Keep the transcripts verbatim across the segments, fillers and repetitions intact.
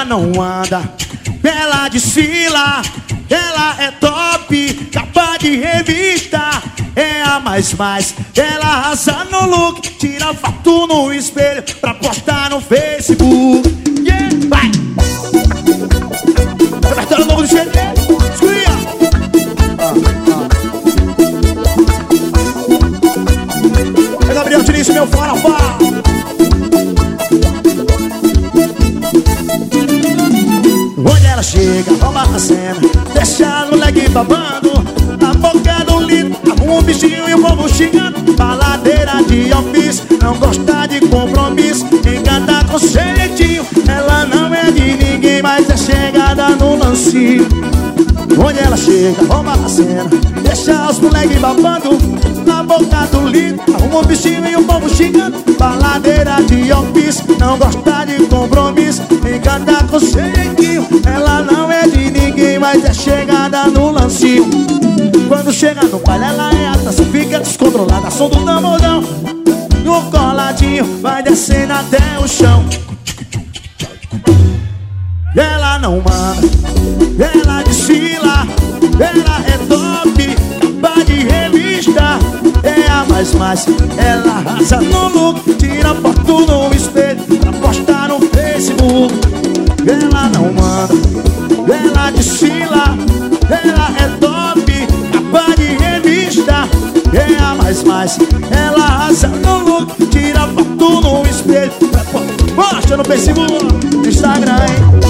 ela não anda, ela desfila, ela é top, capa de revista, é a mais mais. Ela arrasa no look, tira foto no espelho pra postar no Facebook. Yeah, vai! Repertório novo do G D, escuia! É Gabriel Diniz, meu farofá. Onde ela chega, rouba a cena, deixa o moleque babando, na boca do litro, arruma um bichinho e o povo xingando. Baladeira de ofício, não gosta de compromisso, encanta com jeitinho. Ela não é de ninguém, mas é chegada no lancinho. Onde ela chega, rouba a cena, deixa os moleque babando, na boca do litro, arruma um bichinho e o povo xingando. Baladeira de ofício, não gosta de compromisso, encanta com jeitinho. Ela não é de ninguém, mas é chegada no lancinho. Quando chega no baile ela é alta, se fica descontrolada, som do tamborão. No coladinho vai descendo até o chão. Ela não manda, ela desfila, ela é top, capa de revista, é a mais mais. Ela arrasa no look, tira foto no espelho pra postar no Facebook. Ela não manda, ela desfila, ela é top, capa de revista, é a mais mais. Ela arrasa no look, tira foto no espelho pra postar no Facebook, no Instagram, hein?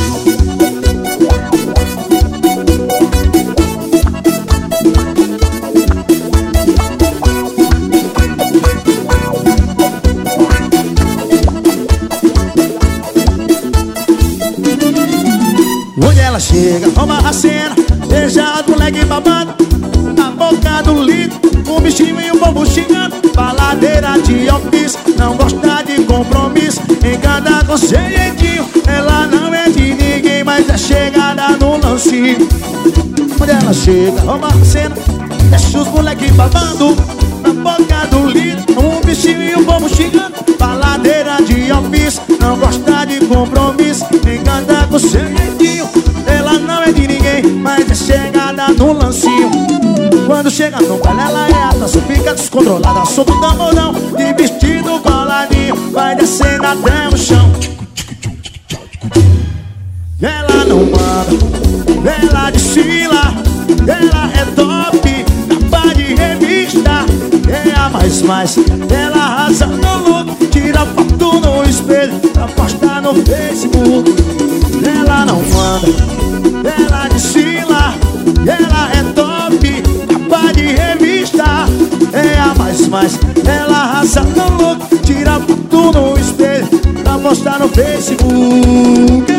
Onde ela chega, rouba a cena, deixa os moleque babando, na boca do litro, um bichinho e um povo xingando. Baladeira de ofício, não gosta de compromisso, encanta com jeitinho. Ela não é de ninguém, mas é chegada no lancinho. Onde ela chega, rouba a cena, deixa os moleque babando, na boca do litro, um bichinho e um povo xingando. Baladeira de ofício, não gosta de compromisso, encanta com jeitinho. Ela não é de ninguém, mas é chegada no lancinho. Quando chega no baile ela é alta, só fica descontrolada, som do tamborão, de vestido coladinho, vai descendo até o chão. Ela não manda, ela desfila, ela é top, capa de revista, é a mais mais. Ela arrasa no look, tira foto no espelho pra postar no Facebook. Ela não manda, ela desfila, ela é top, capa de revista, é a mais mais. Ela arrasa no look, tira foto no espelho pra postar no Facebook.